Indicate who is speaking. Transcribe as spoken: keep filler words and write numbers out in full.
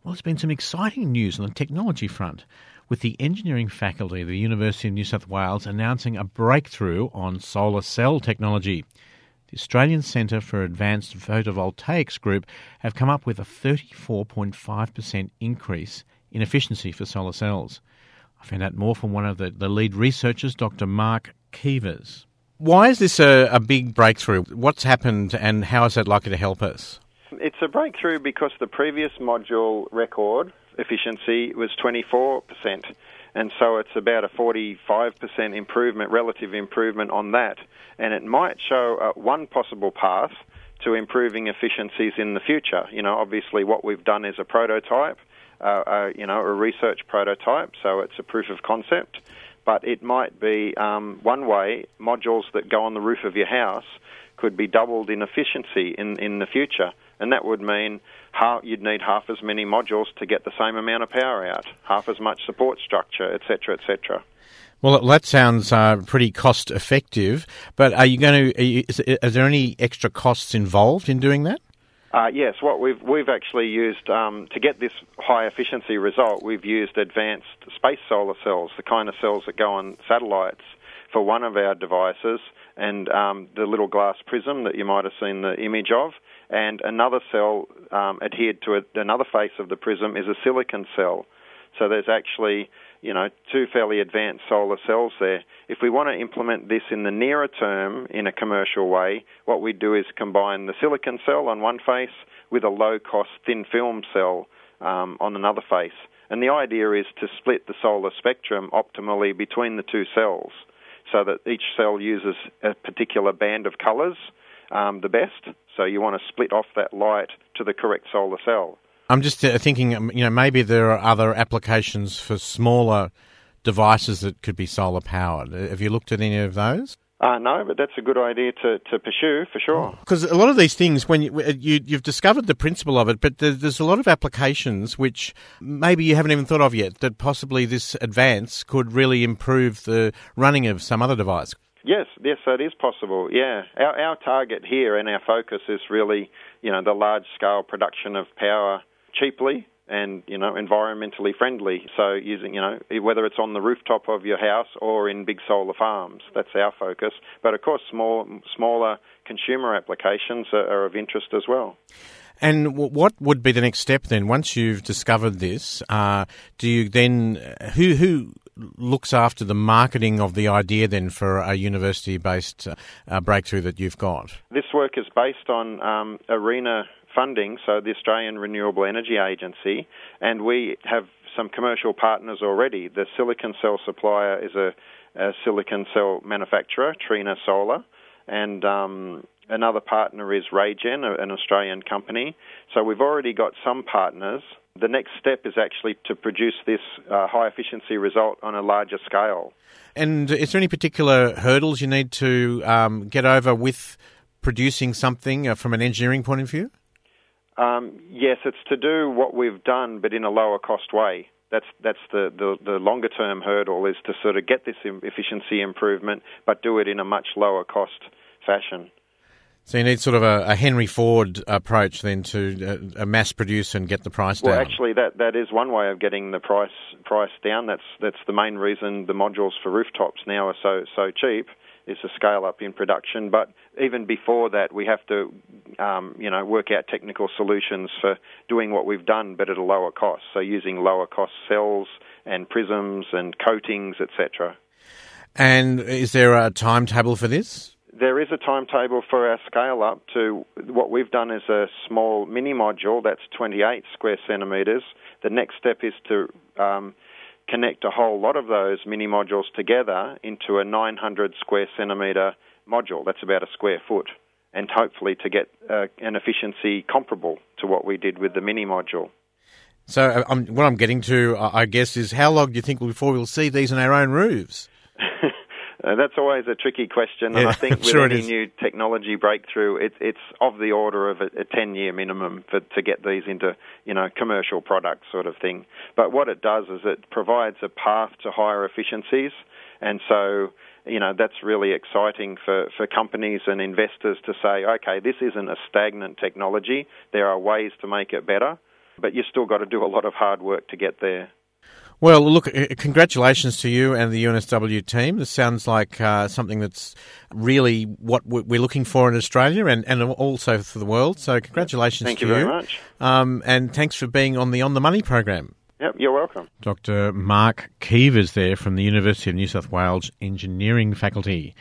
Speaker 1: Well, there's been some exciting news on the technology front, with the engineering faculty of the University of New South Wales announcing a breakthrough on solar cell technology. The Australian Centre for Advanced Photovoltaics Group have come up with a thirty-four point five percent increase in efficiency for solar cells. I found out more from one of the, the lead researchers, Doctor Mark Keevers. Why is this a, a big breakthrough? What's happened and how is that likely to help us?
Speaker 2: It's a breakthrough because the previous module record efficiency was twenty-four percent, and so it's about a forty-five percent improvement, relative improvement on that. And it might show uh, one possible path to improving efficiencies in the future. You know, obviously what we've done is a prototype, uh, uh, you know, a research prototype, so it's a proof of concept. But it might be um, one way modules that go on the roof of your house could be doubled in efficiency in, in the future. And that would mean how you'd need half as many modules to get the same amount of power out, half as much support structure, et cetera, et cetera.
Speaker 1: Well, that sounds uh, pretty cost effective, but are you going to? Are, you, is, is there any extra costs involved in doing that?
Speaker 2: Uh, yes, what we've we've actually used um, to get this high efficiency result. We've used advanced space solar cells, the kind of cells that go on satellites, for one of our devices, and um, the little glass prism that you might have seen the image of. And another cell um, adhered to it, another face of the prism is a silicon cell. So there's actually, you know, two fairly advanced solar cells there. If we want to implement this in the nearer term in a commercial way, what we do is combine the silicon cell on one face with a low-cost thin film cell um, on another face. And the idea is to split the solar spectrum optimally between the two cells so that each cell uses a particular band of colours um, the best. So you want to split off that light to the correct solar cell.
Speaker 1: I'm just uh, thinking, you know, maybe there are other applications for smaller devices that could be solar powered. Have you looked at any of those?
Speaker 2: Uh, no, but that's a good idea to, to pursue, for sure.
Speaker 1: Because a lot of these things, when you, you, you've discovered the principle of it, but there's, there's a lot of applications which maybe you haven't even thought of yet, that possibly this advance could really improve the running of some other device.
Speaker 2: Yes, yes, that is possible, yeah. Our, our target here and our focus is really, you know, the large-scale production of power cheaply and, you know, environmentally friendly. So using, you know, whether it's on the rooftop of your house or in big solar farms, that's our focus. But, of course, small, smaller consumer applications are, are of interest as well.
Speaker 1: And what would be the next step then? Once you've discovered this, uh, do you then, who who looks after the marketing of the idea then for a university-based uh, breakthrough that you've got? This
Speaker 2: work is based on um, ARENA funding, so the Australian Renewable Energy Agency, and we have some commercial partners already. The silicon cell supplier is a, a silicon cell manufacturer, Trina Solar, and um, another partner is Raygen, an Australian company. So we've already got some partners. The next step is actually to produce this uh, high-efficiency result on a larger scale.
Speaker 1: And is there any particular hurdles you need to um, get over with producing something uh, from an engineering point of view?
Speaker 2: Um, yes, it's to do what we've done, but in a lower-cost way. That's that's the, the, the longer-term hurdle, is to sort of get this efficiency improvement, but do it in a much lower-cost fashion.
Speaker 1: So you need sort of a, a Henry Ford approach then to uh, mass produce and get the price down.
Speaker 2: Well, actually, that, that is one way of getting the price price down. That's that's the main reason the modules for rooftops now are so so cheap, is to scale up in production. But even before that, we have to um, you know work out technical solutions for doing what we've done, but at a lower cost. So using lower cost cells and prisms and coatings, et cetera.
Speaker 1: And is there a timetable for this?
Speaker 2: There is a timetable for our scale-up to what we've done is a small mini-module that's twenty-eight square centimetres. The next step is to um, connect a whole lot of those mini-modules together into a nine hundred square centimetre module. That's about a square foot, and hopefully to get uh, an efficiency comparable to what we did with the mini-module.
Speaker 1: So uh, I'm, what I'm getting to, I guess, is how long do you think before we'll see these on our own roofs?
Speaker 2: Uh, that's always a tricky question, and
Speaker 1: yeah,
Speaker 2: I think with
Speaker 1: sure
Speaker 2: any new technology breakthrough, it, it's of the order of a, a ten-year minimum for, to get these into, you know, commercial products sort of thing. But what it does is it provides a path to higher efficiencies, and so, you know, that's really exciting for, for companies and investors to say, okay, this isn't a stagnant technology. There are ways to make it better. but you've still got to do a lot of hard work to get there.
Speaker 1: Well, look, congratulations to you and the U N S W team. This sounds like uh, something that's really what we're looking for in Australia and, and also for the world. So congratulations
Speaker 2: Thank
Speaker 1: to
Speaker 2: you.
Speaker 1: you.
Speaker 2: Thank you very much.
Speaker 1: Um, and thanks for being on the On the Money program.
Speaker 2: Yep, you're welcome.
Speaker 1: Doctor Mark Keevers there from the University of New South Wales Engineering Faculty.